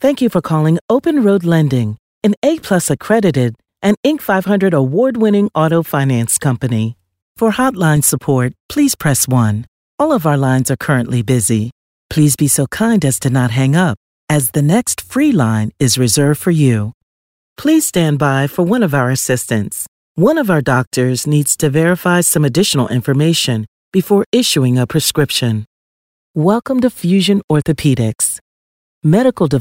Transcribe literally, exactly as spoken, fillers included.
Thank you for calling Open Road Lending, an A-plus accredited and Inc five hundred award-winning auto finance company. For hotline support, please press one. All of our lines are currently busy. Please be so kind as to not hang up, as the next free line is reserved for you. Please stand by for one of our assistants. One of our doctors needs to verify some additional information before issuing a prescription. Welcome to Fusion Orthopedics. Medical devices